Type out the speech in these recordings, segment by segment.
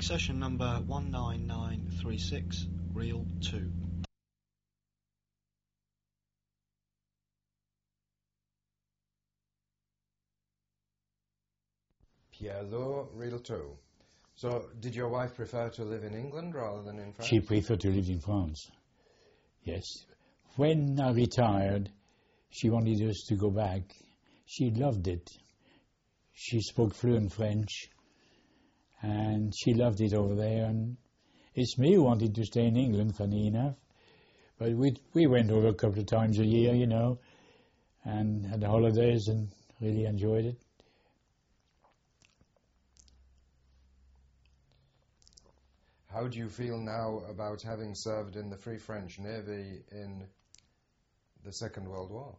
session number 19936, reel 2. Pierre, reel 2. So, did your wife prefer to live in England rather than in France? She preferred to live in France, yes. When I retired, she wanted us to go back. She loved it. She spoke fluent French, and she loved it over there. And it's me who wanted to stay in England, funny enough. But we went over a couple of times a year, you know, and had the holidays and really enjoyed it. How do you feel now about having served in the Free French Navy in the Second World War?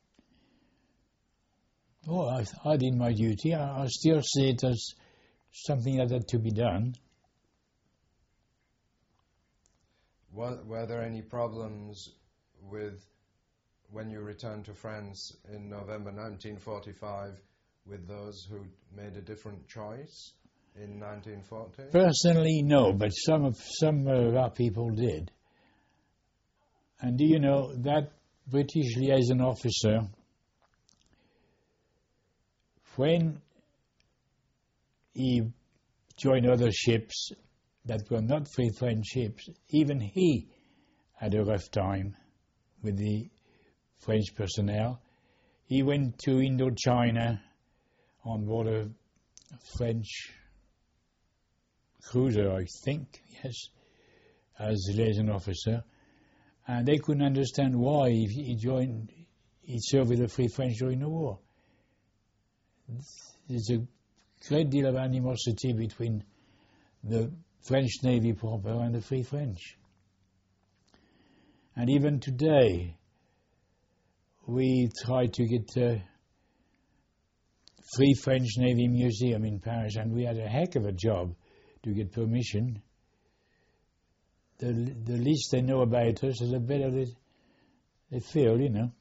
Oh, I did my duty. I still see it as something that had to be done. Were there any problems with when you returned to France in November 1945 with those who made a different choice in 1940? Personally, no, but some of our people did. And do you know that British liaison officer, when he joined other ships that were not Free French ships, even he had a rough time with the French personnel. He went to Indochina on board a French cruiser, I think, yes, as a liaison officer, and they couldn't understand why he served with the Free French during the war. There's a great deal of animosity between the French Navy proper and the Free French. And even today, we try to get a Free French Navy Museum in Paris, and we had a heck of a job to get permission. The least they know about us, the better they feel, you know.